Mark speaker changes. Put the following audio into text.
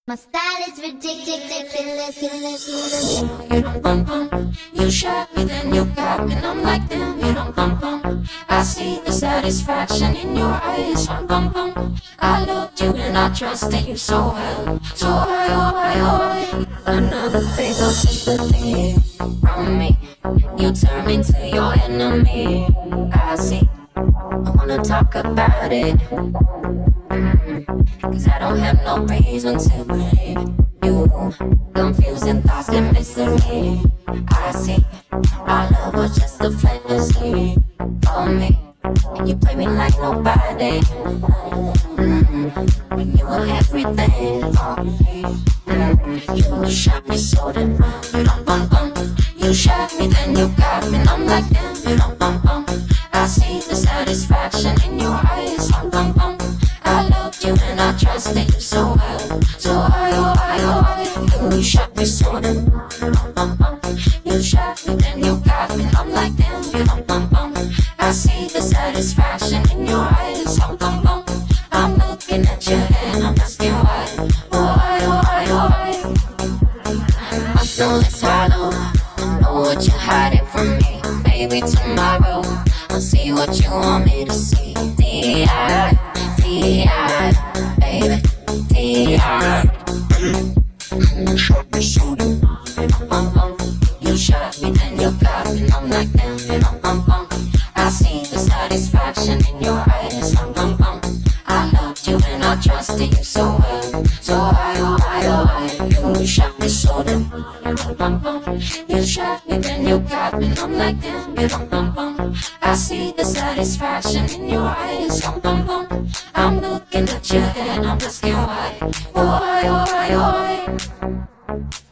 Speaker 1: My style is ridiculous.
Speaker 2: You don't bum bum. You shot me, then you got me, and I'm like, damn, you don't bum bum. I see the satisfaction in your eyes, bum bum. I loved you and I trusted you so well. So I, another thing of sympathy from me. You turn me to your enemy. I see. I wanna talk about it. Cause I don't have no reason to believe you. Confusing thoughts and misery. I see our love was just a fantasy for me. And you play me like nobody. When you were everything for me. You shot me so damn wrong. You don't bum bum. You shot me, then you got me, and I'm like, damn, you don't bum bum. I see the satisfaction in your eyes, bum bum. I loved you and I trusted you so well. So you shot me so damn bum bum. You shot me, then you got me, and I'm like, damn, you don't bum bum. I see the satisfaction in your eyes, bum bum. I'm looking at your hand, I'm asking why. My soul is hollow. I know what you're hiding from me. Maybe tomorrow I'll see what you want me to see. D.I. Baby, D.I. You shot me so damn bum. You shot me, then you got me, and I'm like, damn, you know, bum. I see the satisfaction in your eyes, bum. I loved you and I trusted you so well. So you shot me so damn bum. You shot me, then you got me, and I'm like, damn, you know, bum. I see the satisfaction in your eyes, bum. I'm looking at your head, I'm asking why.